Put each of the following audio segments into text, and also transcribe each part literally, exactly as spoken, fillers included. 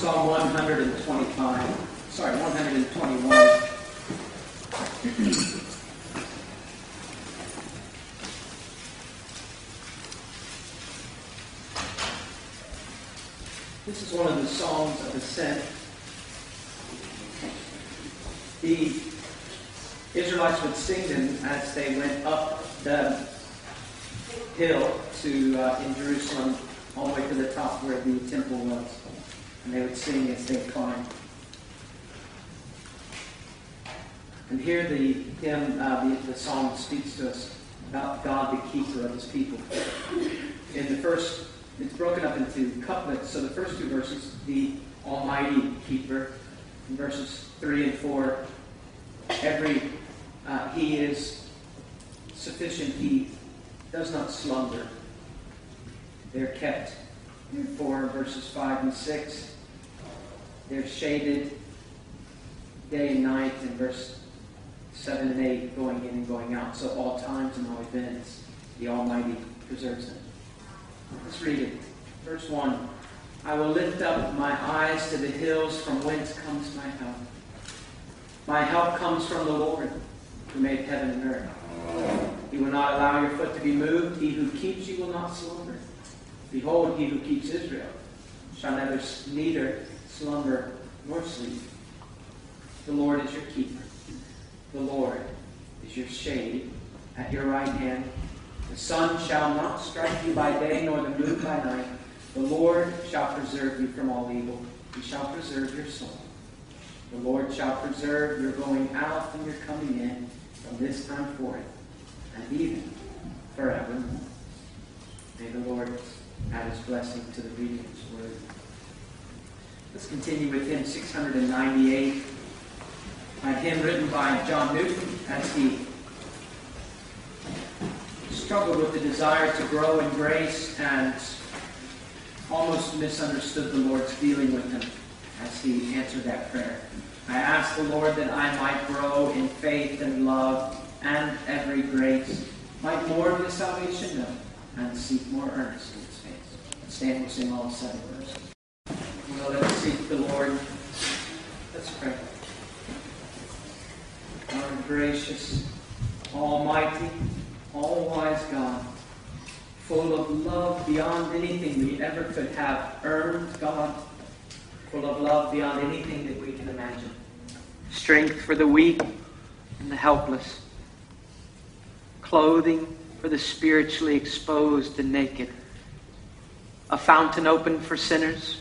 Psalm one hundred twenty-five, sorry, one hundred twenty-one. This is one of the Psalms of Ascent. The Israelites would sing them as they went up the hill to uh, in Jerusalem, all the way to the top where the temple was. And they would sing as they climbed. And here the hymn, uh, the, the psalm speaks to us about God, the keeper of his people. In the first, it's broken up into couplets. So the first two verses, the Almighty Keeper. In verses three and four, every uh, He is sufficient. He does not slumber. They're kept. Therefore, verses five and six, they're shaded day and night. In verse seven and eight, going in and going out. So all times and all events, the Almighty preserves them. Let's read it. Verse one. I will lift up my eyes to the hills, from whence comes my help. My help comes from the Lord, who made heaven and earth. He will not allow your foot to be moved. He who keeps you will not slumber. Behold, he who keeps Israel shall never neither slumber nor sleep. The Lord is your keeper. The Lord is your shade at your right hand. The sun shall not strike you by day, nor the moon by night. The Lord shall preserve you from all evil. He shall preserve your soul. The Lord shall preserve your going out and your coming in from this time forth and even forevermore. May the Lord add his blessing to the reading of his word. Let's continue with hymn six hundred ninety-eight, a hymn written by John Newton as he struggled with the desire to grow in grace and almost misunderstood the Lord's dealing with him as he answered that prayer. I ask the Lord that I might grow in faith and love and every grace, might more of his salvation know, and seek more earnestly his face. Let's stand and sing all seven verses. Well, let's seek the Lord. Let's pray. Our gracious, almighty, all-wise God, full of love beyond anything we ever could have earned, God. Full of love beyond anything that we can imagine. Strength for the weak and the helpless. Clothing for the spiritually exposed and naked. A fountain open for sinners.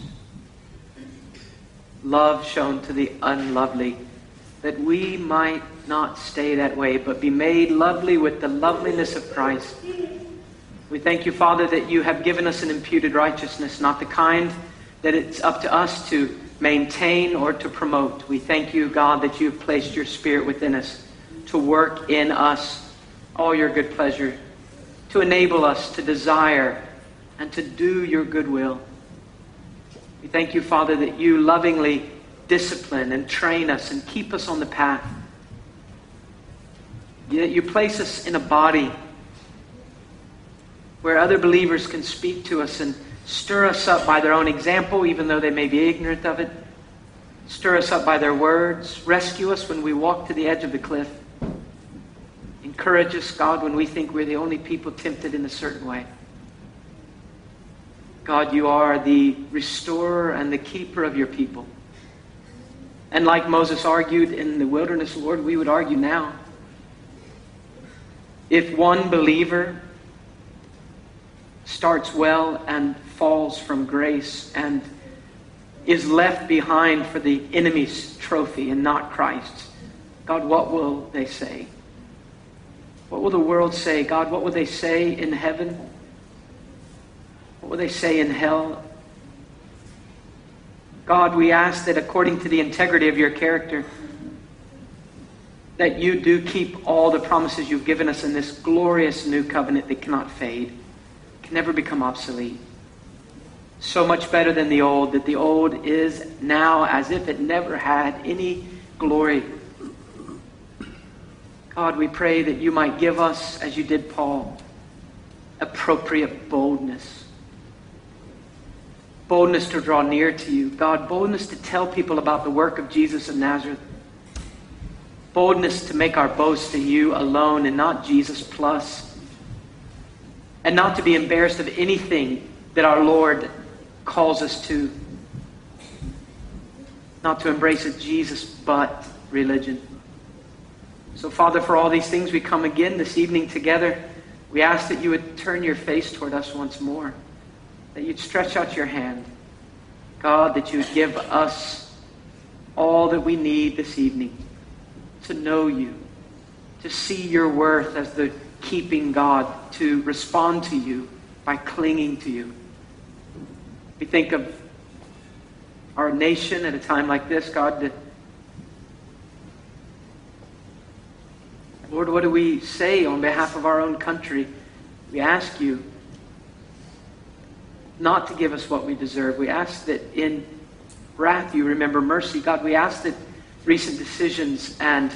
Love shown to the unlovely, that we might not stay that way, but be made lovely with the loveliness of Christ. We thank you, Father, that you have given us an imputed righteousness, not the kind that it's up to us to maintain or to promote. We thank you, God, that you have placed your Spirit within us to work in us all your good pleasure, to enable us to desire and to do your good will. We thank you, Father, that you lovingly discipline and train us and keep us on the path. That you place us in a body where other believers can speak to us and stir us up by their own example, even though they may be ignorant of it. Stir us up by their words. Rescue us when we walk to the edge of the cliff. Encourage us, God, when we think we're the only people tempted in a certain way. God, you are the restorer and the keeper of your people. And like Moses argued in the wilderness, Lord, we would argue now. If one believer starts well and falls from grace and is left behind for the enemy's trophy and not Christ's, God, what will they say? What will the world say? God, what will they say in heaven? What will they say in hell? God, we ask that according to the integrity of your character, that you do keep all the promises you've given us in this glorious new covenant that cannot fade, can never become obsolete. So much better than the old, that the old is now as if it never had any glory. God, we pray that you might give us, as you did Paul, appropriate boldness. boldness to draw near to you. God, boldness to tell people about the work of Jesus of Nazareth. Boldness to make our boast in you alone and not Jesus plus. And not to be embarrassed of anything that our Lord calls us to. Not to embrace a Jesus but religion. So Father, for all these things, we come again this evening together. We ask that you would turn your face toward us once more. That you'd stretch out your hand. God, that you would give us all that we need this evening to know you, to see your worth as the keeping God, to respond to you by clinging to you. We think of our nation at a time like this, God, that, Lord, what do we say on behalf of our own country? We ask you not to give us what we deserve. We ask that in wrath you remember mercy. God, we ask that recent decisions and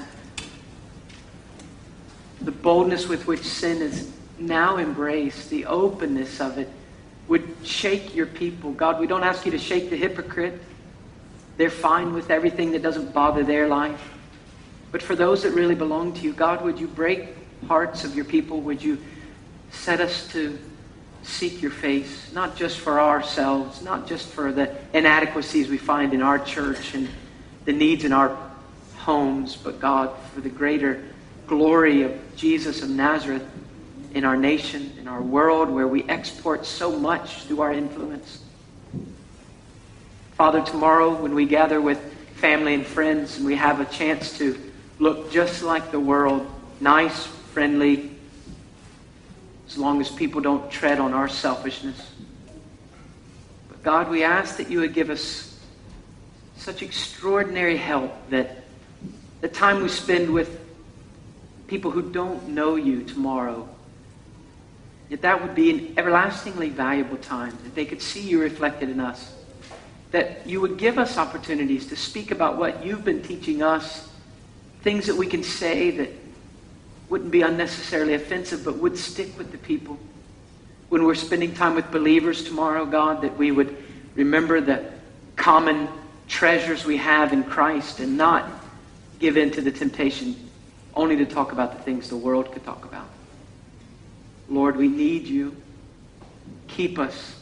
the boldness with which sin is now embraced, the openness of it, would shake your people. God, we don't ask you to shake the hypocrite. They're fine with everything that doesn't bother their life. But for those that really belong to you, God, would you break hearts of your people? Would you set us to seek your face, not just for ourselves, not just for the inadequacies we find in our church and the needs in our homes, but God, for the greater glory of Jesus of Nazareth in our nation, in our world, where we export so much through our influence. Father, tomorrow when we gather with family and friends and we have a chance to look just like the world, nice, friendly, as long as people don't tread on our selfishness. But God, we ask that you would give us such extraordinary help that the time we spend with people who don't know you tomorrow, that that would be an everlastingly valuable time, that they could see you reflected in us, that you would give us opportunities to speak about what you've been teaching us, things that we can say that wouldn't be unnecessarily offensive, but would stick with the people. When we're spending time with believers tomorrow, God, that we would remember the common treasures we have in Christ and not give in to the temptation only to talk about the things the world could talk about. Lord, we need you. Keep us.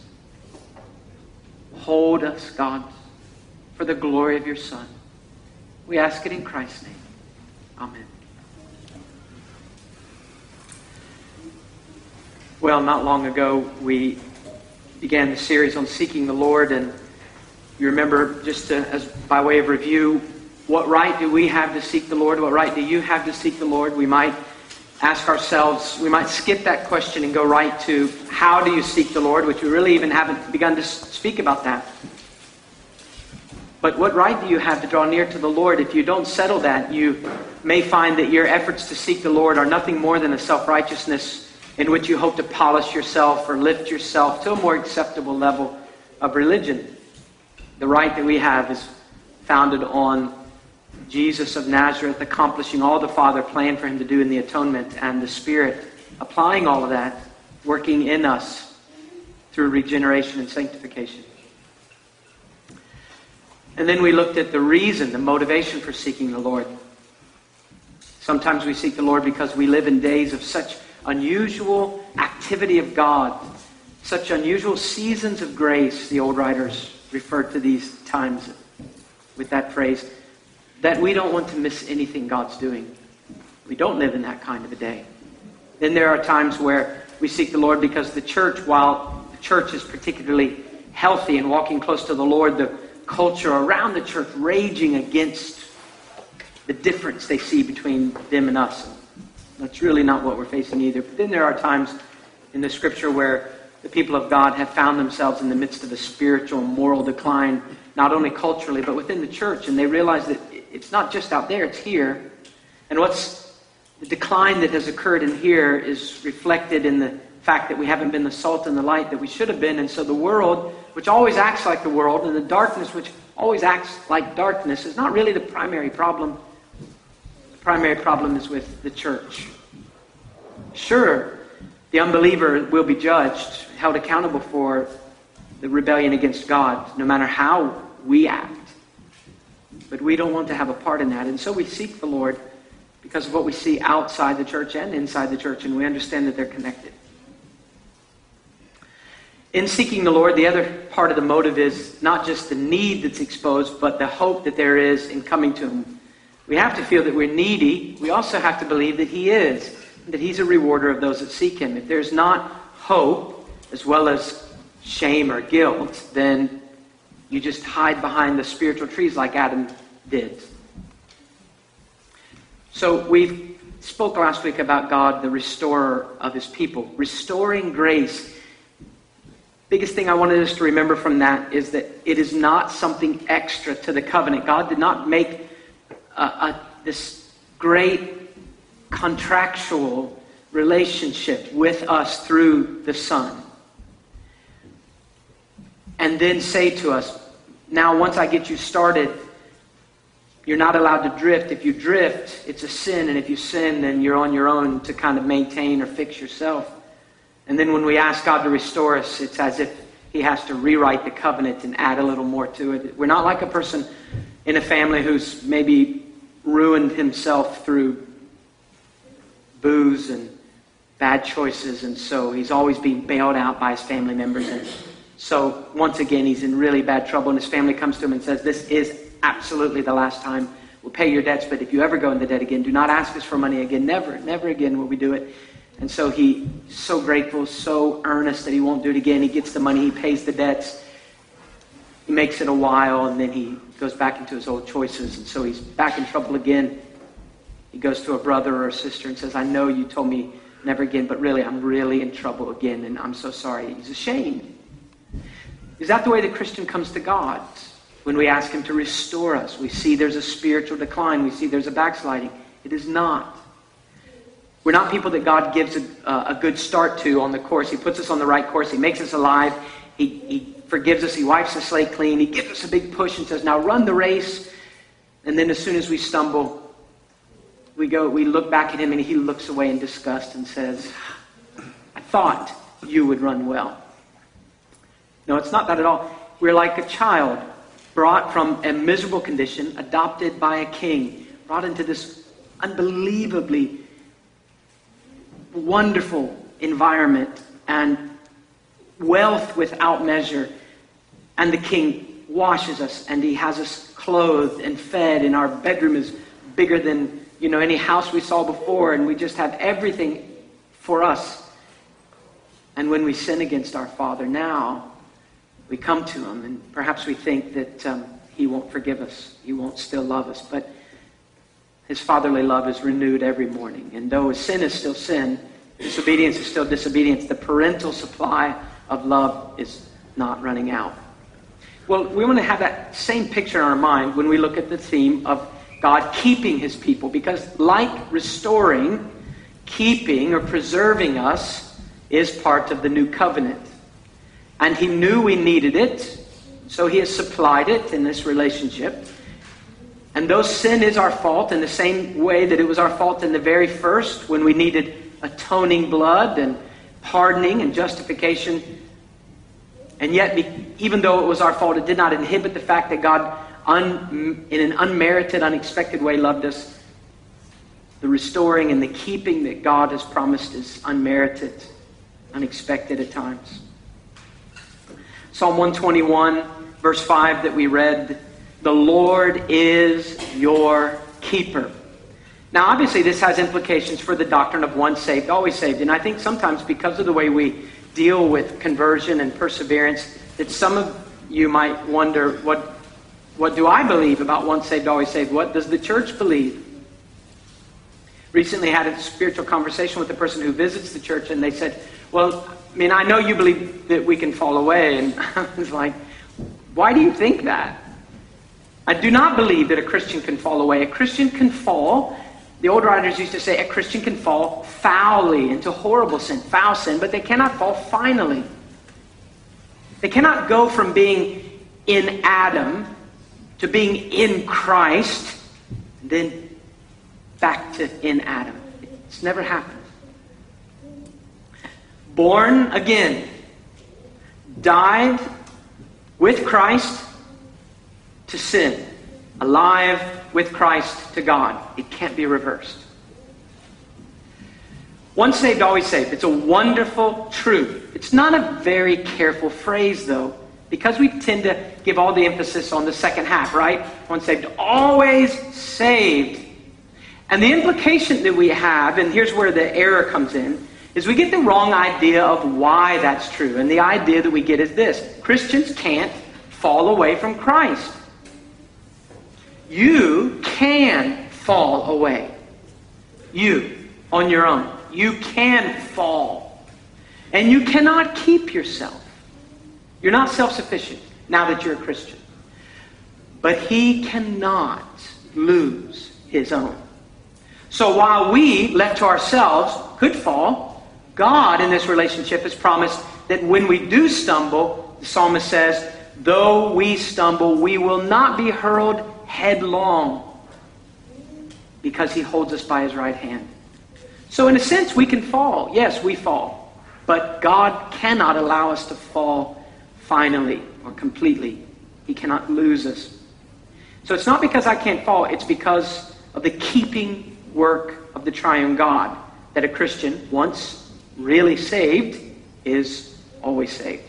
Hold us, God, for the glory of your Son. We ask it in Christ's name. Amen. Well, not long ago, we began the series on seeking the Lord, and you remember, just to, as by way of review, what right do we have to seek the Lord? What right do you have to seek the Lord? We might ask ourselves, we might skip that question and go right to how do you seek the Lord, which we really even haven't begun to speak about that. But what right do you have to draw near to the Lord? If you don't settle that, you may find that your efforts to seek the Lord are nothing more than a self-righteousness in which you hope to polish yourself or lift yourself to a more acceptable level of religion. The right that we have is founded on Jesus of Nazareth accomplishing all the Father planned for him to do in the atonement, and the Spirit applying all of that, working in us through regeneration and sanctification. And then we looked at the reason, the motivation for seeking the Lord. Sometimes we seek the Lord because we live in days of such unusual activity of God, such unusual seasons of grace. The old writers referred to these times with that phrase, that we don't want to miss anything God's doing. We don't live in that kind of a day. Then there are times where we seek the Lord because the church, while the church is particularly healthy and walking close to the Lord, the culture around the church raging against the difference they see between them and us. That's really not what we're facing either. But then there are times in the Scripture where the people of God have found themselves in the midst of a spiritual and moral decline, not only culturally, but within the church. And they realize that it's not just out there, it's here. And what's the decline that has occurred in here is reflected in the fact that we haven't been the salt and the light that we should have been. And so the world, which always acts like the world, and the darkness, which always acts like darkness, is not really the primary problem. The primary problem is with the church. Sure, the unbeliever will be judged, held accountable for the rebellion against God, no matter how we act. But we don't want to have a part in that. And so we seek the Lord because of what we see outside the church and inside the church, and we understand that they're connected. In seeking the Lord, the other part of the motive is not just the need that's exposed, but the hope that there is in coming to Him. We have to feel that we're needy. We also have to believe that He is, that He's a rewarder of those that seek Him. If there's not hope, as well as shame or guilt, then you just hide behind the spiritual trees like Adam did. So we spoke last week about God, the restorer of His people. Restoring grace. Biggest thing I wanted us to remember from that is that it is not something extra to the covenant. God did not make a, a, this great contractual relationship with us through the Son. And then say to us, now once I get you started, you're not allowed to drift. If you drift, it's a sin. And if you sin, then you're on your own to kind of maintain or fix yourself. And then when we ask God to restore us, it's as if He has to rewrite the covenant and add a little more to it. We're not like a person in a family who's maybe ruined himself through booze and bad choices, and so he's always being bailed out by his family members. And so once again, he's in really bad trouble, and his family comes to him and says, this is absolutely the last time. We'll pay your debts, but if you ever go into debt again, do not ask us for money again. Never, never again will we do it. And so he's so grateful, so earnest that he won't do it again. He gets the money, he pays the debts. He makes it a while, and then he goes back into his old choices. And so he's back in trouble again. He goes to a brother or a sister and says, I know you told me never again, but really, I'm really in trouble again, and I'm so sorry. He's ashamed. Is that the way the Christian comes to God? When we ask Him to restore us, we see there's a spiritual decline. We see there's a backsliding. It is not. We're not people that God gives a, a good start to on the course. He puts us on the right course. He makes us alive. He, he forgives us. He wipes the slate clean. He gives us a big push and says, now run the race. And then as soon as we stumble, we go, we look back at Him, and He looks away in disgust and says, I thought you would run well. No, it's not that at all. We're like a child brought from a miserable condition, adopted by a king, brought into this unbelievably wonderful environment and wealth without measure. And the king washes us, and he has us clothed and fed, and our bedroom is bigger than, you know, any house we saw before, and we just have everything for us. And when we sin against our Father now, we come to Him, and perhaps we think that um, He won't forgive us. He won't still love us. But His fatherly love is renewed every morning. And though sin is still sin, disobedience is still disobedience, the parental supply of love is not running out. Well, we want to have that same picture in our mind when we look at the theme of God keeping His people. Because like restoring, keeping or preserving us is part of the new covenant. And He knew we needed it, so He has supplied it in this relationship. And though sin is our fault in the same way that it was our fault in the very first, when we needed atoning blood and pardoning and justification, and yet even though it was our fault, it did not inhibit the fact that God, un, in an unmerited, unexpected way, loved us. The restoring and the keeping that God has promised is unmerited, unexpected at times. Psalm one twenty-one, verse five that we read, the Lord is your keeper. Now, obviously, this has implications for the doctrine of once saved, always saved. And I think sometimes because of the way we deal with conversion and perseverance, that some of you might wonder, what, what do I believe about once saved, always saved? What does the church believe? Recently had a spiritual conversation with a person who visits the church, and they said, well, I mean, I know you believe that we can fall away. And I was like, why do you think that? I do not believe that a Christian can fall away. A Christian can fall. The old writers used to say a Christian can fall foully into horrible sin, foul sin, but they cannot fall finally. They cannot go from being in Adam to being in Christ, and then back to in Adam. It's never happened. Born again, died with Christ to sin, alive with Christ to God. It can't be reversed. Once saved, always saved. It's a wonderful truth. It's not a very careful phrase, though, because we tend to give all the emphasis on the second half, right? Once saved, always saved. And the implication that we have, and here's where the error comes in, is we get the wrong idea of why that's true. And the idea that we get is this: Christians can't fall away from Christ. You can fall away. You, on your own. You can fall. And you cannot keep yourself. You're not self-sufficient now that you're a Christian. But he cannot lose his own. So while we, left to ourselves, could fall, God in this relationship has promised that when we do stumble, the psalmist says, though we stumble, we will not be hurled headlong, because he holds us by his right hand. So in a sense, we can fall. Yes, we fall. But God cannot allow us to fall finally or completely. He cannot lose us. So it's not because I can't fall. It's because of the keeping work of the triune God that a Christian, once really saved, is always saved.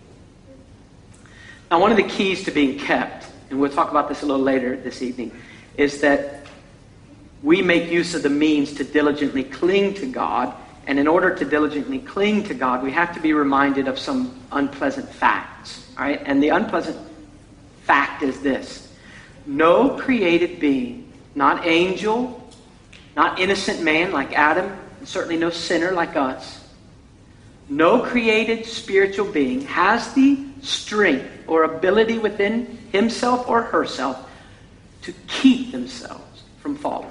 Now, one of the keys to being kept, and we'll talk about this a little later this evening, is that we make use of the means to diligently cling to God. And in order to diligently cling to God, we have to be reminded of some unpleasant facts. All right? And the unpleasant fact is this: no created being, not angel, not innocent man like Adam, and certainly no sinner like us, no created spiritual being has the strength or ability within himself or herself to keep themselves from falling.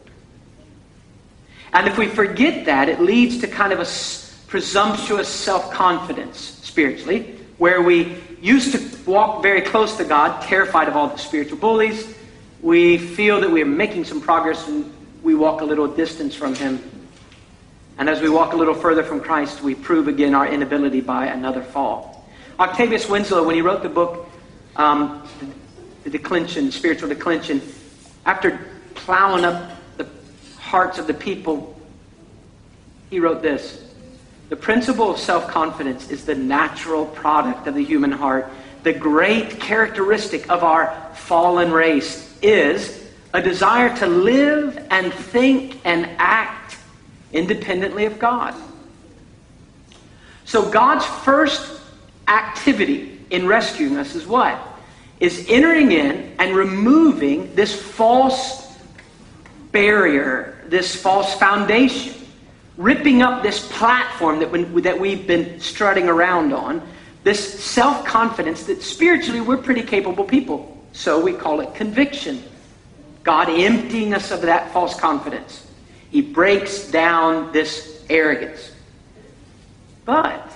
And if we forget that, it leads to kind of a presumptuous self-confidence spiritually, where we used to walk very close to God, terrified of all the spiritual bullies. We feel that we are making some progress, and we walk a little distance from him. And as we walk a little further from Christ, we prove again our inability by another fall. Octavius Winslow, when he wrote the book, um, The Declension, Spiritual Declension, after plowing up the hearts of the people, he wrote this: the principle of self-confidence is the natural product of the human heart. The great characteristic of our fallen race is a desire to live and think and act independently of God. So God's first activity in rescuing us is what? Is entering in and removing this false barrier, this false foundation, ripping up this platform that, we, that we've been strutting around on, this self-confidence that spiritually we're pretty capable people. So we call it conviction. God emptying us of that false confidence. He breaks down this arrogance. But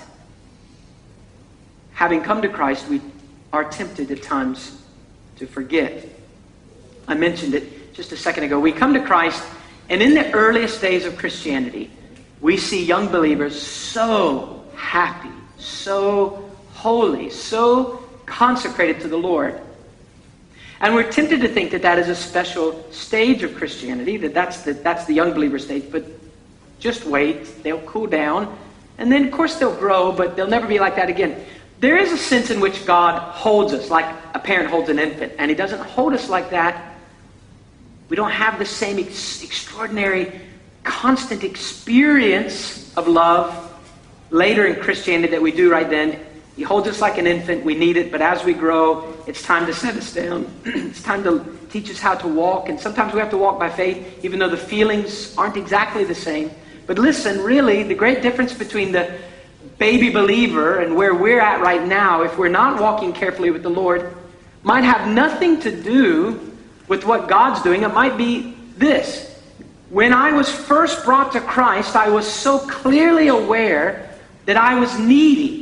having come to Christ, we are tempted at times to forget. I mentioned it just a second ago. We come to Christ, and in the earliest days of Christianity, we see young believers so happy, so holy, so consecrated to the Lord. And we're tempted to think that that is a special stage of Christianity, that that's the, that's the young believer stage. But just wait, they'll cool down. And then, of course, they'll grow, but they'll never be like that again. There is a sense in which God holds us like a parent holds an infant. And he doesn't hold us like that. We don't have the same ex- extraordinary, constant experience of love later in Christianity that we do right then. He holds us like an infant. We need it. But as we grow, it's time to set us down. It's time to teach us how to walk. And sometimes we have to walk by faith, even though the feelings aren't exactly the same. But listen, really, the great difference between the baby believer and where we're at right now, if we're not walking carefully with the Lord, might have nothing to do with what God's doing. It might be this: when I was first brought to Christ, I was so clearly aware that I was needy.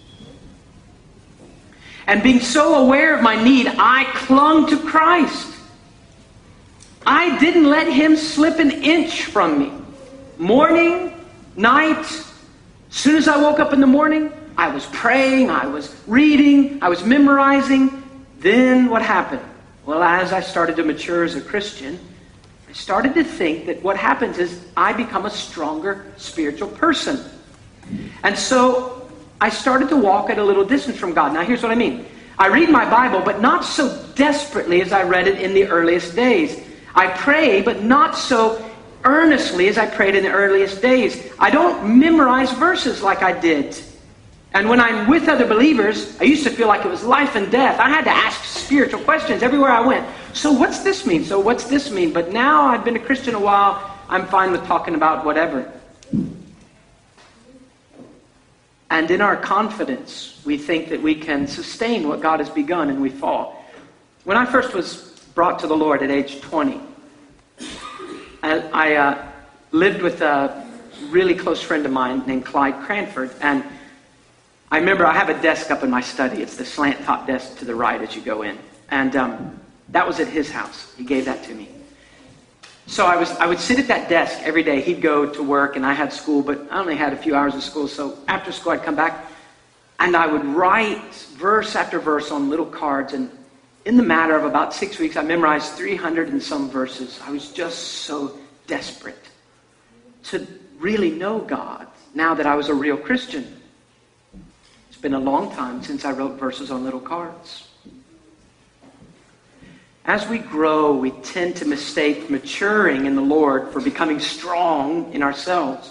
And being so aware of my need, I clung to Christ. I didn't let him slip an inch from me. Morning, night, as soon as I woke up in the morning, I was praying, I was reading, I was memorizing. Then what happened? Well, as I started to mature as a Christian, I started to think that what happens is I become a stronger spiritual person. And so I started to walk at a little distance from God. Now here's what I mean. I read my Bible, but not so desperately as I read it in the earliest days. I pray, but not so earnestly as I prayed in the earliest days. I don't memorize verses like I did. And when I'm with other believers, I used to feel like it was life and death. I had to ask spiritual questions everywhere I went. So what's this mean? So what's this mean? But now I've been a Christian a while. I'm fine with talking about whatever. And in our confidence, we think that we can sustain what God has begun, and we fall. When I first was brought to the Lord at age twenty, I, I uh, lived with a really close friend of mine named Clyde Cranford, and I remember I have a desk up in my study. It's the slant top desk to the right as you go in. And um, that was at his house. He gave that to me. So I was I would sit at that desk every day. He'd go to work and I had school, but I only had a few hours of school. So after school I'd come back and I would write verse after verse on little cards. And in the matter of about six weeks, I memorized three hundred and some verses. I was just so desperate to really know God now that I was a real Christian. It's been a long time since I wrote verses on little cards. As we grow, we tend to mistake maturing in the Lord for becoming strong in ourselves.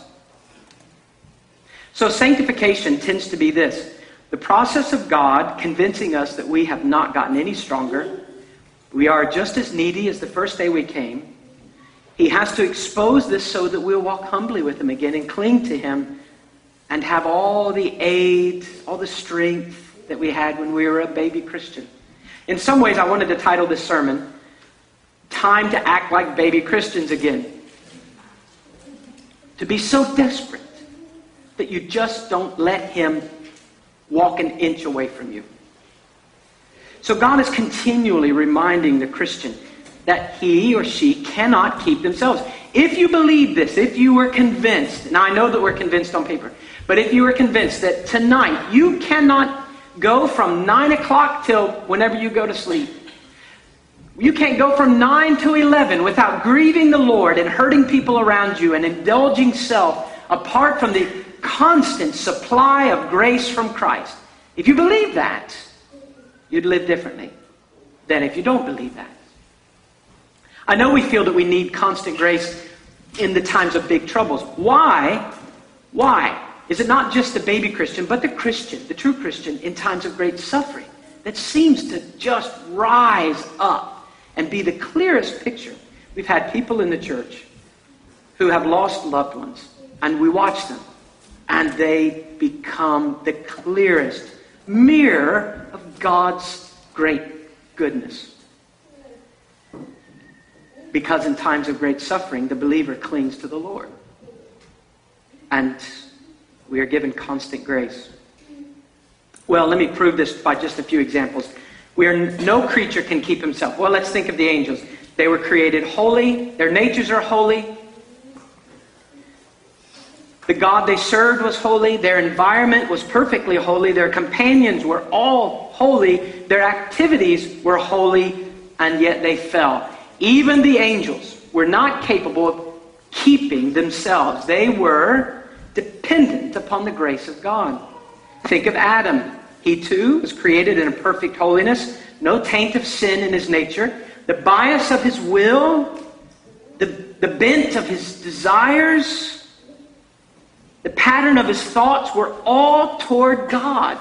So sanctification tends to be this: the process of God convincing us that we have not gotten any stronger. We are just as needy as the first day we came. He has to expose this so that we'll walk humbly with Him again and cling to Him and have all the aid, all the strength that we had when we were a baby Christian. In some ways, I wanted to title this sermon, Time to Act Like Baby Christians Again. To be so desperate that you just don't let Him walk an inch away from you. So God is continually reminding the Christian that he or she cannot keep themselves. If you believe this, if you were convinced, now I know that we're convinced on paper, but if you were convinced that tonight you cannot go from nine o'clock till whenever you go to sleep. You can't go from nine to eleven without grieving the Lord and hurting people around you and indulging self apart from the constant supply of grace from Christ. If you believe that, you'd live differently than if you don't believe that. I know we feel that we need constant grace in the times of big troubles. Why? Why? Is it not just the baby Christian, but the Christian, the true Christian, in times of great suffering that seems to just rise up and be the clearest picture? We've had people in the church who have lost loved ones, and we watch them, and they become the clearest mirror of God's great goodness. Because in times of great suffering, the believer clings to the Lord. And we are given constant grace. Well, let me prove this by just a few examples. Where no creature can keep himself. Well, let's think of the angels. They were created holy. Their natures are holy. The God they served was holy. Their environment was perfectly holy. Their companions were all holy. Their activities were holy, and yet they fell. Even the angels were not capable of keeping themselves. They were dependent upon the grace of God. Think of Adam. He too was created in a perfect holiness, no taint of sin in his nature. The bias of his will, the, the bent of his desires, the pattern of his thoughts were all toward God.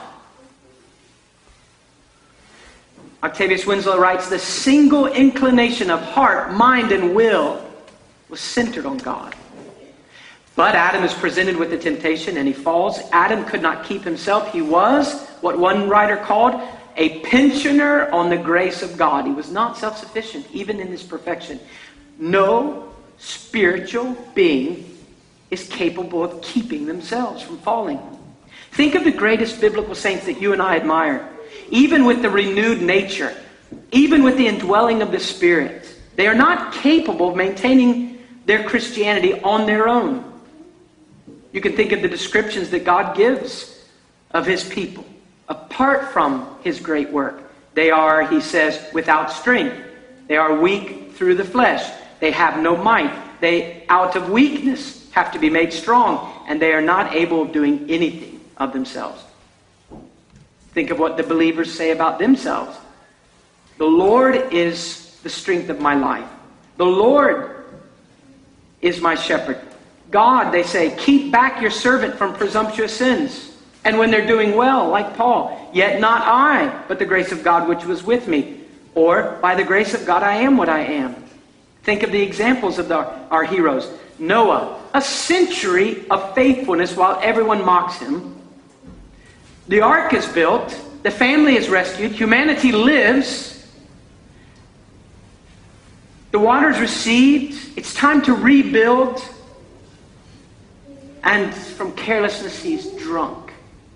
Octavius Winslow writes, the single inclination of heart, mind, and will was centered on God. But Adam is presented with the temptation and he falls. Adam could not keep himself. He was what one writer called a pensioner on the grace of God. He was not self-sufficient, even in his perfection. No spiritual being is capable of keeping themselves from falling. Think of the greatest biblical saints that you and I admire. Even with the renewed nature, even with the indwelling of the Spirit, they are not capable of maintaining their Christianity on their own. You can think of the descriptions that God gives of his people, apart from his great work. They are, he says, without strength. They are weak through the flesh. They have no might. They, out of weakness, have to be made strong, and they are not able of doing anything of themselves. Think of what the believers say about themselves. The Lord is the strength of my life. The Lord is my shepherd. God, they say, keep back your servant from presumptuous sins. And when they're doing well, like Paul, yet not I, but the grace of God which was with me. Or, by the grace of God I am what I am. Think of the examples of the, our heroes. Noah, a century of faithfulness while everyone mocks him. The ark is built. The family is rescued. Humanity lives. The waters recede. It's time to rebuild. And from carelessness, he's drunk.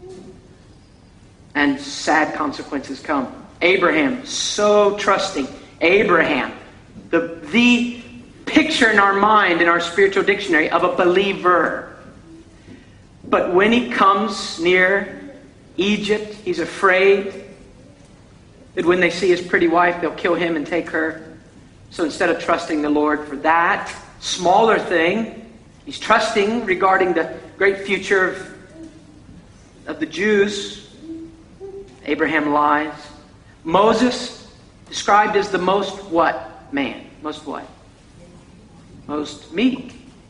And sad consequences come. Abraham, so trusting. Abraham, the, the picture in our mind, in our spiritual dictionary, of a believer. But when he comes near Egypt, he's afraid that when they see his pretty wife, they'll kill him and take her. So instead of trusting the Lord for that smaller thing, he's trusting regarding the great future of, of the Jews. Abraham lies. Moses, described as the most what man? Most what? Most meek.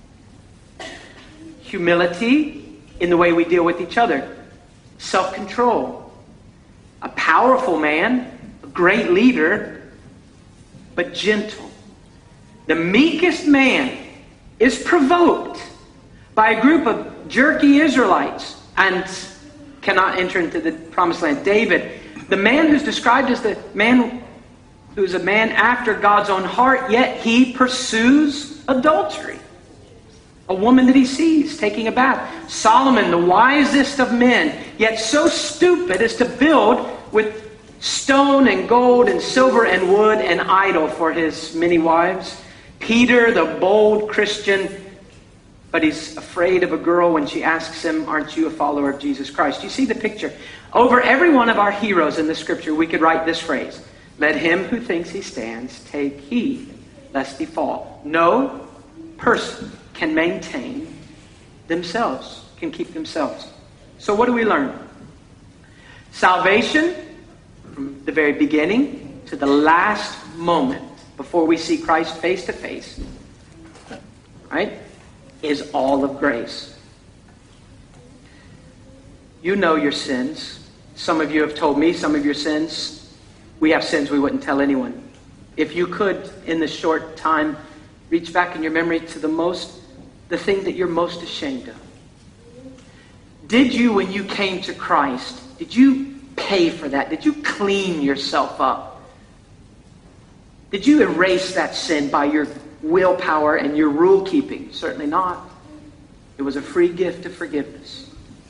Humility in the way we deal with each other. Self-control. A powerful man, a great leader, but gentle. The meekest man is provoked by a group of jerky Israelites and cannot enter into the promised land. David, the man who's described as the man who's a man after God's own heart, yet he pursues adultery. A woman that he sees taking a bath. Solomon, the wisest of men, yet so stupid as to build with stone and gold and silver and wood an idol for his many wives. Peter, the bold Christian, but he's afraid of a girl when she asks him, aren't you a follower of Jesus Christ? You see the picture. Over every one of our heroes in the scripture, we could write this phrase. Let him who thinks he stands take heed, lest he fall. No person can maintain themselves, can keep themselves. So what do we learn? Salvation, from the very beginning to the last moment, before we see Christ face to face, right, is all of grace. You know your sins. Some of you have told me some of your sins. We have sins we wouldn't tell anyone. If you could, in this short time, reach back in your memory to the most, the thing that you're most ashamed of. Did you, when you came to Christ, did you pay for that? Did you clean yourself up? Did you erase that sin by your willpower and your rule keeping? Certainly not. It was a free gift of forgiveness.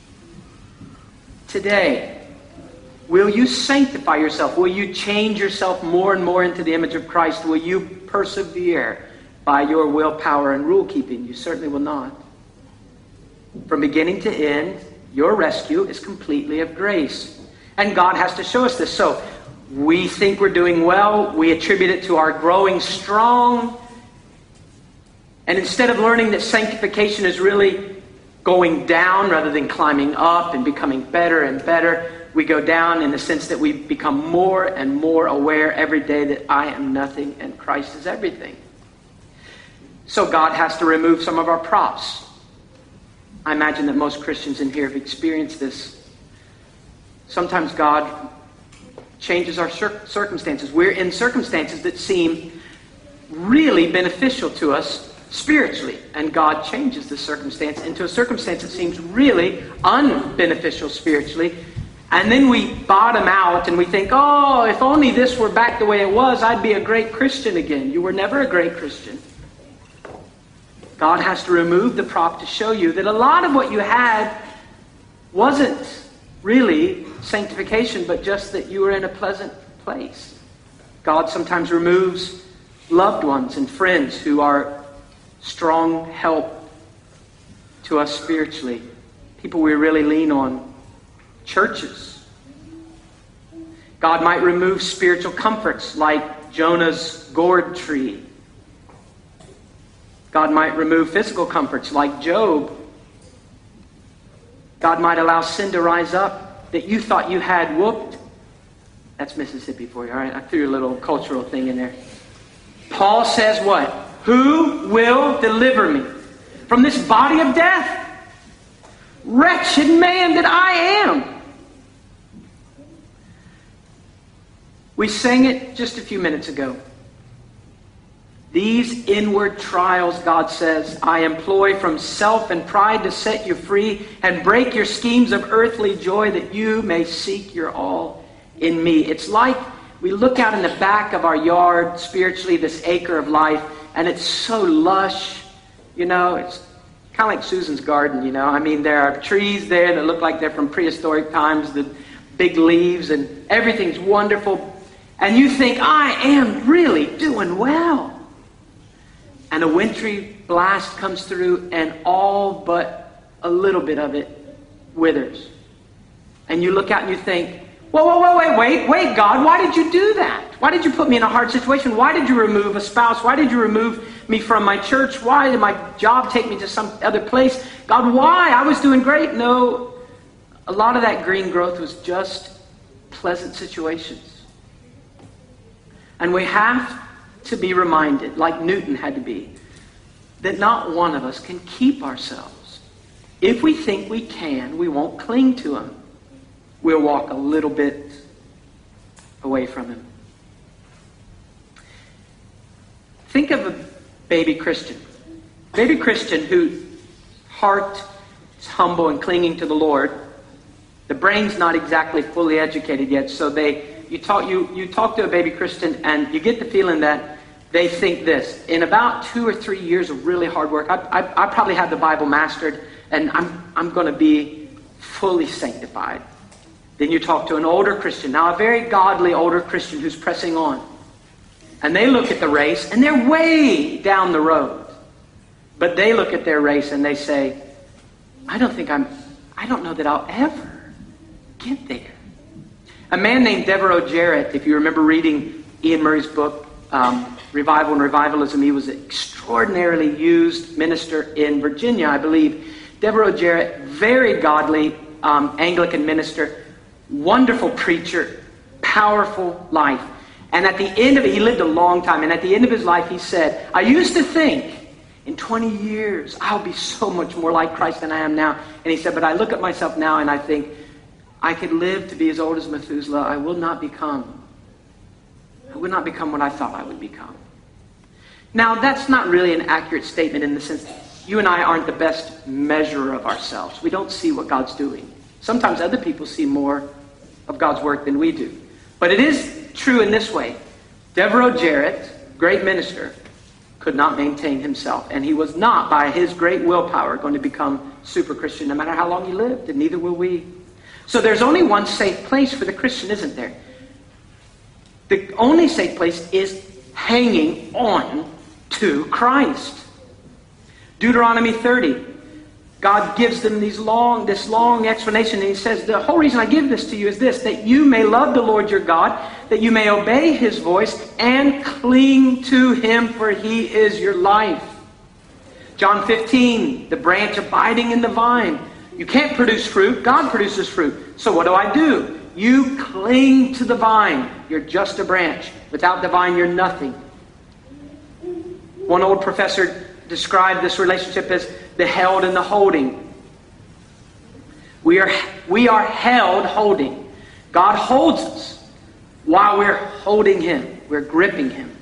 Today, will you sanctify yourself? Will you change yourself more and more into the image of Christ? Will you persevere by your willpower and rule keeping? You certainly will not. From beginning to end, your rescue is completely of grace. And God has to show us this. So we think we're doing well. We attribute it to our growing strong. And instead of learning that sanctification is really going down rather than climbing up and becoming better and better, we go down in the sense that we become more and more aware every day that I am nothing and Christ is everything. So God has to remove some of our props. I imagine that most Christians in here have experienced this. Sometimes God changes our cir- circumstances. We're in circumstances that seem really beneficial to us spiritually, and God changes the circumstance into a circumstance that seems really unbeneficial spiritually, and then we bottom out and we think, oh, if only this were back the way it was, I'd be a great Christian again. You were never a great Christian. God has to remove the prop to show you that a lot of what you had wasn't really sanctification, but just that you were in a pleasant place. God sometimes removes loved ones and friends who are strong help to us spiritually. People we really lean on. churches. God might remove spiritual comforts like Jonah's gourd tree. God might remove physical comforts like Job. God might allow sin to rise up that you thought you had whooped. That's Mississippi for you, all right? I threw a little cultural thing in there. Paul says what? Who will deliver me from this body of death? Wretched man that I am. We sang it just a few minutes ago. These inward trials, God says, I employ from self and pride to set you free and break your schemes of earthly joy that you may seek your all in me. It's like we look out in the back of our yard, spiritually, this acre of life, and it's so lush. You know, it's kind of like Susan's garden, you know. I mean, there are trees there that look like they're from prehistoric times, the big leaves, and everything's wonderful. And you think, I am really doing well. And a wintry blast comes through, and all but a little bit of it withers. And you look out and you think, whoa, whoa, whoa, wait, wait, wait, God, why did you do that? Why did you put me in a hard situation? Why did you remove a spouse? Why did you remove me from my church? Why did my job take me to some other place? God, why? I was doing great. No, a lot of that green growth was just pleasant situations. And we have to be reminded, like Newton had to be, that not one of us can keep ourselves. If we think we can, we won't cling to him. We'll walk a little bit away from him. Think of a baby Christian. Baby Christian whose heart is humble and clinging to the Lord. The brain's not exactly fully educated yet, so they you talk you, you talk to a baby Christian and you get the feeling that they think this. In about two or three years of really hard work, I, I, I probably have the Bible mastered, and I'm, I'm going to be fully sanctified. Then you talk to an older Christian, now a very godly older Christian who's pressing on. And they look at the race, and they're way down the road. But they look at their race and they say, I don't think I'm, I don't know that I'll ever get there. A man named Devereux Jarrett, if you remember reading Ian Murray's book, um, Revival and Revivalism, he was an extraordinarily used minister in Virginia, I believe. Devereux Jarrett, very godly um, Anglican minister, wonderful preacher, powerful life. And at the end of it, he lived a long time, and at the end of his life he said, I used to think in twenty years I'll be so much more like Christ than I am now. And he said, but I look at myself now and I think, I could live to be as old as Methuselah. I will not become, I will not become what I thought I would become. Now, that's not really an accurate statement in the sense that you and I aren't the best measure of ourselves. We don't see what God's doing. Sometimes other people see more of God's work than we do. But it is true in this way. Devereux Jarrett, great minister, could not maintain himself. And he was not, by his great willpower, going to become super Christian no matter how long he lived. And neither will we. So there's only one safe place for the Christian, isn't there? The only safe place is hanging on to Christ. Deuteronomy thirty. God gives them these long, this long explanation, and he says, the whole reason I give this to you is this, that you may love the Lord your God, that you may obey his voice and cling to him, for he is your life. John fifteen, the branch abiding in the vine. You can't produce fruit, God produces fruit. So what do I do? You cling to the vine. You're just a branch. Without the vine, you're nothing. One old professor described this relationship as the held and the holding. We are, we are held holding. God holds us while we're holding him. We're gripping him.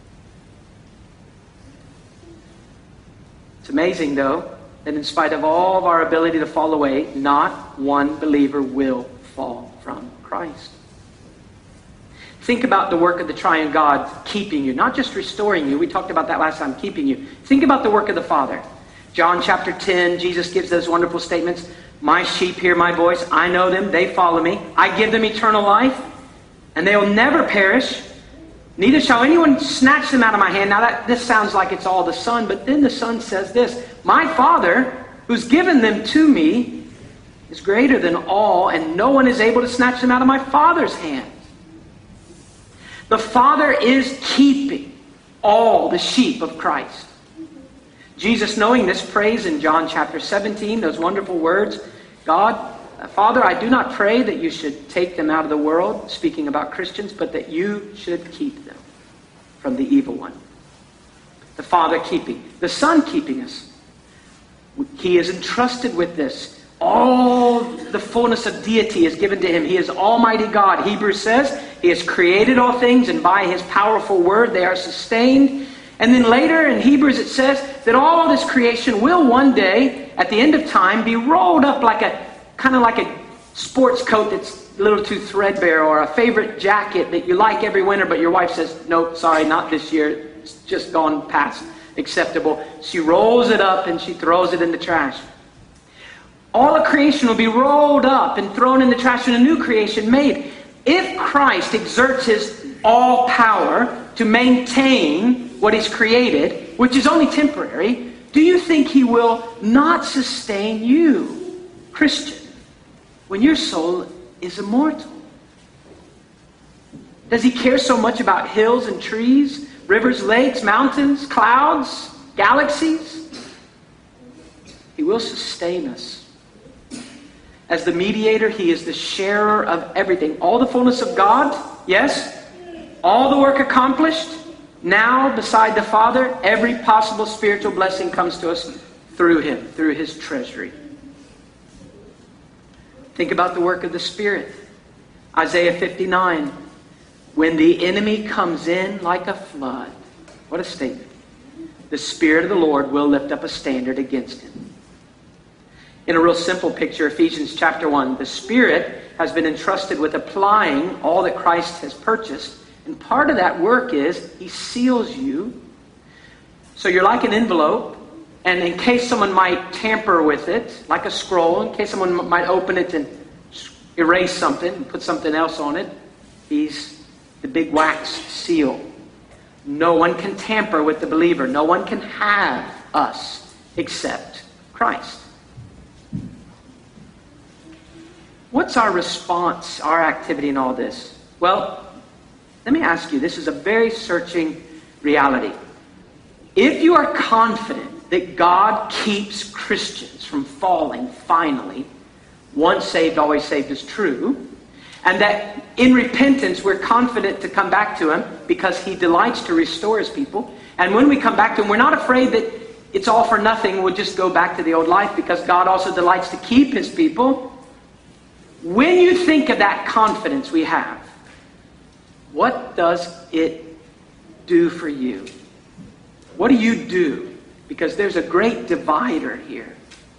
It's amazing, though, that in spite of all of our ability to fall away, not one believer will fall from Christ. Think about the work of the triune God keeping you, not just restoring you. We talked about that last time, keeping you. Think about the work of the Father. John chapter ten, Jesus gives those wonderful statements. My sheep hear my voice. I know them. They follow me. I give them eternal life, and they will never perish. Neither shall anyone snatch them out of my hand. Now, that this sounds like it's all the Son, but then the Son says this. My Father, who's given them to me, is greater than all, and no one is able to snatch them out of my Father's hand. The Father is keeping all the sheep of Christ. Jesus, knowing this, prays in John chapter seventeen, those wonderful words, God, Father, I do not pray that you should take them out of the world, speaking about Christians, but that you should keep them from the evil one. The Father keeping, the Son keeping us. He is entrusted with this. All the fullness of deity is given to him. He is Almighty God. Hebrews says he has created all things, and by his powerful word they are sustained. And then later in Hebrews it says that all this creation will one day, at the end of time, be rolled up like a kind of like a sports coat that's a little too threadbare, or a favorite jacket that you like every winter, but your wife says, nope, sorry, not this year. It's just gone past acceptable. She rolls it up and she throws it in the trash. All of creation will be rolled up and thrown in the trash, and a new creation made. If Christ exerts his all power to maintain what he's created, which is only temporary, do you think he will not sustain you, Christian, when your soul is immortal? Does he care so much about hills and trees, rivers, lakes, mountains, clouds, galaxies? He will sustain us. As the mediator, he is the sharer of everything. All the fullness of God, yes. All the work accomplished. Now, beside the Father, every possible spiritual blessing comes to us through him, through his treasury. Think about the work of the Spirit. Isaiah fifty-nine. When the enemy comes in like a flood. What a statement. The Spirit of the Lord will lift up a standard against him. In a real simple picture, Ephesians chapter one, the Spirit has been entrusted with applying all that Christ has purchased. And part of that work is he seals you. So you're like an envelope. And in case someone might tamper with it, like a scroll, in case someone might open it and erase something and put something else on it, he's the big wax seal. No one can tamper with the believer. No one can have us except Christ. What's our response, our activity in all this? Well, let me ask you, this is a very searching reality. If you are confident that God keeps Christians from falling finally, once saved, always saved is true, and that in repentance we're confident to come back to him because he delights to restore his people, and when we come back to him, we're not afraid that it's all for nothing, we'll just go back to the old life because God also delights to keep his people. When you think of that confidence we have, what does it do for you? What do you do? Because there's a great divider here.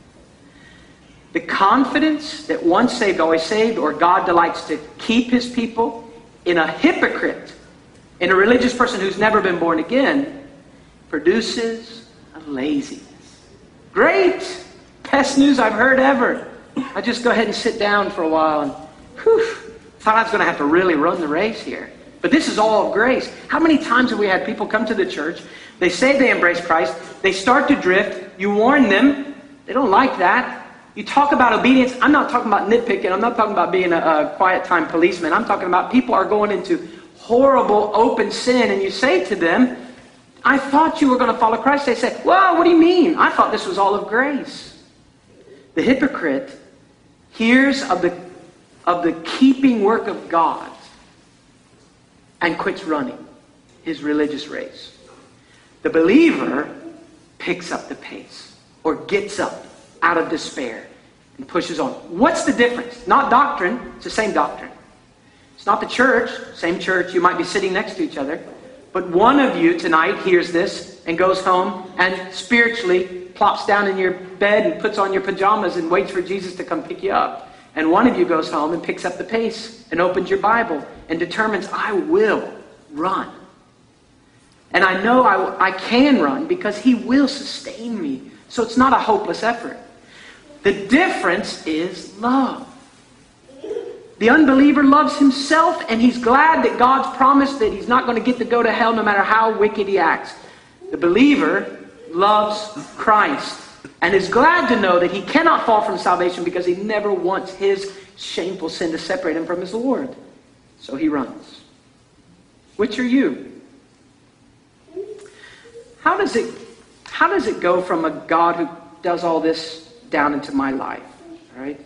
The confidence that once saved, always saved, or God delights to keep his people, in a hypocrite, in a religious person who's never been born again, produces a laziness. Great! Best news I've heard ever. I just go ahead and sit down for a while and whew, thought I was going to have to really run the race here. But this is all of grace. How many times have we had people come to the church, they say they embrace Christ, they start to drift, you warn them, they don't like that. You talk about obedience, I'm not talking about nitpicking, I'm not talking about being a, a quiet time policeman, I'm talking about people are going into horrible open sin, and you say to them, I thought you were going to follow Christ. They say, well, what do you mean? I thought this was all of grace. The hypocrite hears of the, of the keeping work of God and quits running his religious race. The believer picks up the pace or gets up out of despair and pushes on. What's the difference? Not doctrine, it's the same doctrine. It's not the church, same church, you might be sitting next to each other. But one of you tonight hears this and goes home and spiritually plops down in your bed and puts on your pajamas and waits for Jesus to come pick you up. And one of you goes home and picks up the pace and opens your Bible and determines, I will run. And I know I, I can run because he will sustain me. So it's not a hopeless effort. The difference is love. The unbeliever loves himself, and he's glad that God's promised that he's not going to get to go to hell no matter how wicked he acts. The believer loves Christ, and is glad to know that he cannot fall from salvation because he never wants his shameful sin to separate him from his Lord. So he runs. Which are you? How does it, how does it go from a God who does all this down into my life? All right?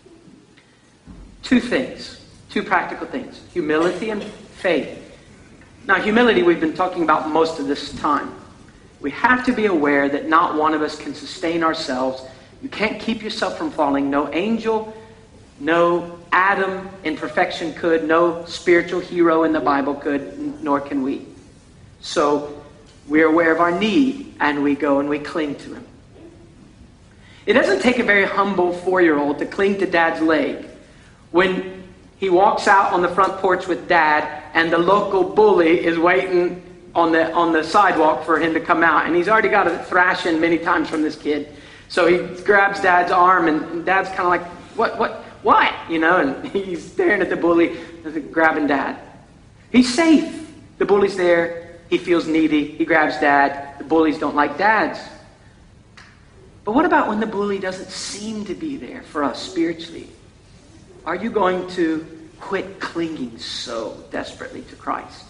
Two things. Two practical things. Humility and faith. Now, humility we've been talking about most of this time. We have to be aware that not one of us can sustain ourselves. You can't keep yourself from falling. No angel, no Adam in perfection could. No spiritual hero in the Bible could, nor can we. So we're aware of our need, and we go and we cling to him. It doesn't take a very humble four-year-old to cling to Dad's leg when he walks out on the front porch with Dad, and the local bully is waiting on the on the sidewalk for him to come out. And he's already got a thrashing many times from this kid. So he grabs Dad's arm, and Dad's kind of like, what, what, what? You know, and he's staring at the bully, grabbing Dad. He's safe. The bully's there. He feels needy. He grabs Dad. The bullies don't like dads. But what about when the bully doesn't seem to be there for us spiritually? Are you going to quit clinging so desperately to Christ?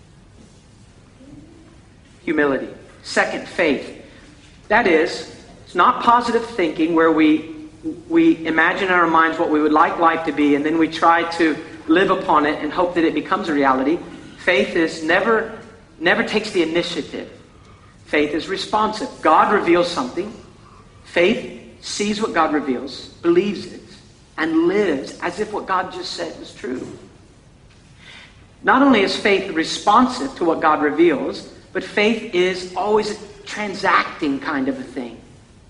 Humility. Second, faith. That is, it's not positive thinking where we we imagine in our minds what we would like life to be, and then we try to live upon it and hope that it becomes a reality. Faith is never never takes the initiative. Faith is responsive. God reveals something. Faith sees what God reveals, believes it, and lives as if what God just said was true. Not only is faith responsive to what God reveals, but faith is always a transacting kind of a thing.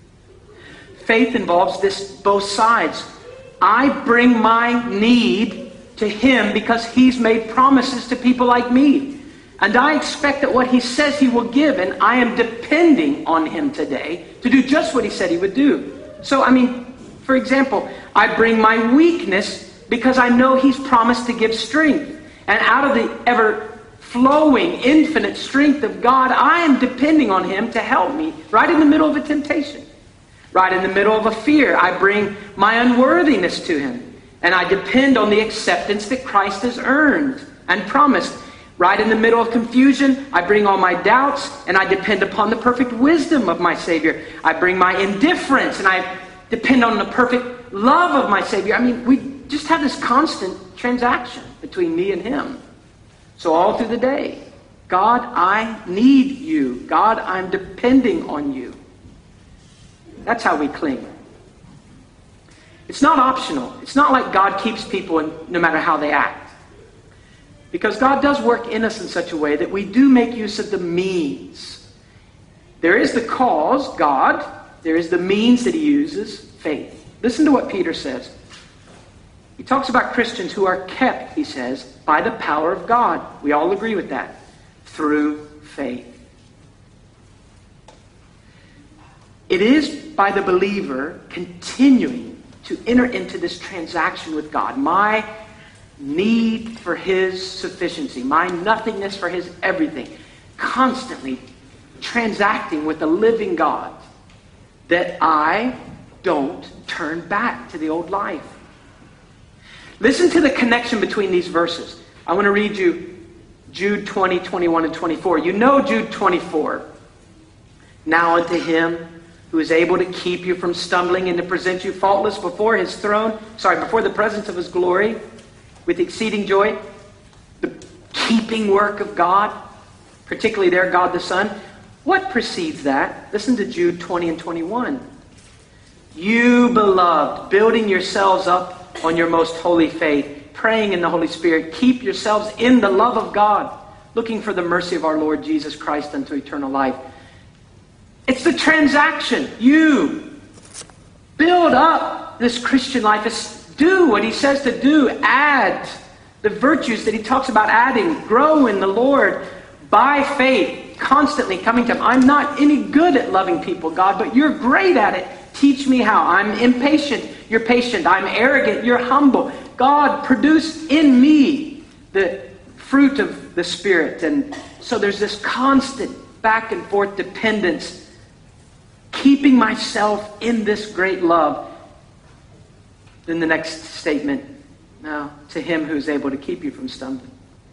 Faith involves this both sides. I bring my need to him because he's made promises to people like me. And I expect that what he says he will give, and I am depending on him today to do just what he said he would do. So, I mean, for example, I bring my weakness because I know he's promised to give strength. And out of the ever-flowing, infinite strength of God, I am depending on him to help me right in the middle of a temptation. Right in the middle of a fear, I bring my unworthiness to him. And I depend on the acceptance that Christ has earned and promised. Right in the middle of confusion, I bring all my doubts, and I depend upon the perfect wisdom of my Savior. I bring my indifference, and I depend on the perfect love of my Savior. I mean, we just have this constant transaction between me and him. So all through the day, God, I need you. God, I'm depending on you. That's how we cling. It's not optional. It's not like God keeps people in, no matter how they act. Because God does work in us in such a way that we do make use of the means. There is the cause, God. There is the means that he uses, faith. Listen to what Peter says. He talks about Christians who are kept, he says, by the power of God. We all agree with that. Through faith. It is by the believer continuing to enter into this transaction with God. My need for his sufficiency, my nothingness for his everything, constantly transacting with the living God, that I don't turn back to the old life. Listen to the connection between these verses. I want to read you Jude twenty, twenty-one, and twenty-four. You know Jude twenty-four. Now unto him who is able to keep you from stumbling and to present you faultless before his throne, sorry, before the presence of his glory, with exceeding joy, the keeping work of God, particularly there, God the Son. What precedes that? Listen to Jude twenty and twenty-one. You, beloved, building yourselves up on your most holy faith, praying in the Holy Spirit, keep yourselves in the love of God, looking for the mercy of our Lord Jesus Christ unto eternal life. It's the transaction. You build up this Christian life. It's do what he says to do. Add the virtues that he talks about adding. Grow in the Lord by faith, constantly coming to him. I'm not any good at loving people, God, but you're great at it. Teach me how. I'm impatient. You're patient. I'm arrogant. You're humble. God, produce in me the fruit of the Spirit. And so there's this constant back and forth dependence. keeping myself in this great love. Then the next statement, now to him who is able to keep you from stumbling.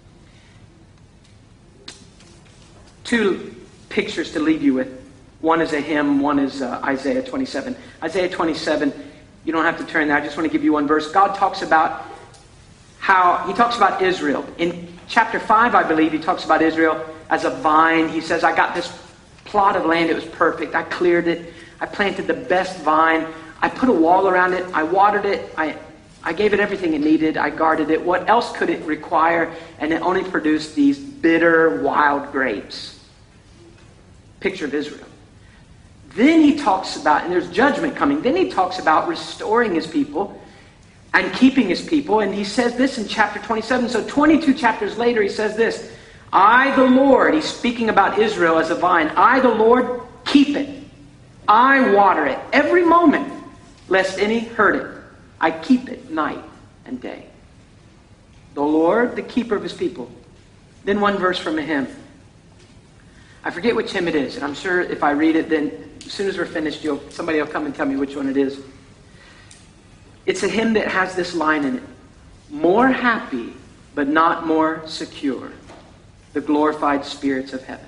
Two pictures to leave you with. One is a hymn, one is uh, Isaiah twenty-seven. Isaiah twenty-seven, you don't have to turn there. I just want to give you one verse. God talks about how, he talks about Israel. In chapter five, I believe, he talks about Israel as a vine. He says, I got this plot of land, it was perfect. I cleared it. I planted the best vine. I put a wall around it. I watered it. I, I gave it everything it needed. I guarded it. What else could it require? And it only produced these bitter, wild grapes. Picture of Israel. Then he talks about, and there's judgment coming, then he talks about restoring his people and keeping his people. And he says this in chapter twenty-seven. So twenty-two chapters later, he says this. I, the Lord, he's speaking about Israel as a vine. I, the Lord, keep it. I water it every moment, lest any hurt it. I keep it night and day. The Lord, the keeper of his people. Then one verse from a hymn. I forget which hymn it is, and I'm sure if I read it, then as soon as we're finished, you'll, somebody will come and tell me which one it is. It's a hymn that has this line in it. More happy, but not more secure, the glorified spirits of heaven.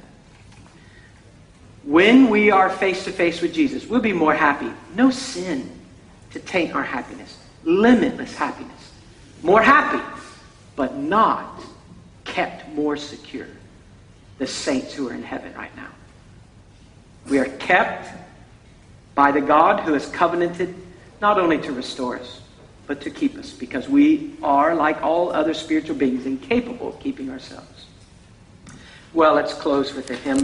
When we are face to face with Jesus, we'll be more happy. No sin to taint our happiness. Limitless happiness. More happy, but not kept more secure. The saints who are in heaven right now. We are kept by the God who has covenanted not only to restore us, but to keep us, because we are, like all other spiritual beings, incapable of keeping ourselves. Well, let's close with a hymn.